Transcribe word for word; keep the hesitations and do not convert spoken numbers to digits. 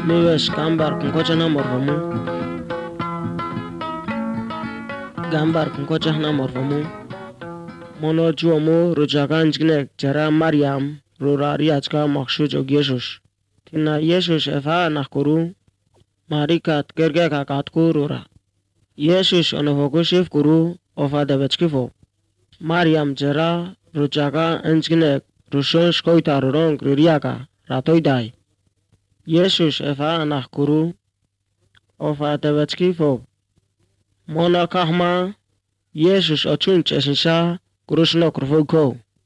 Miwes gambar kungocha na morvamu. Gambar kungocha na morvamu. Mono juomu rujaganjgnek jara Mariam rurariachka makshuj og Yesus. Tina Yesus efa nakuru marikat gergeka katkurura. Yesus onofokushif kuru ofa devechkifo. Mariam jara rujaga enjgnek rushon shkoita rurong ruriaka ratoidai. Yesus efa nakuru ofa devechkifo. Mona kahma Yesus ochunch esensha kurusno kurfuko.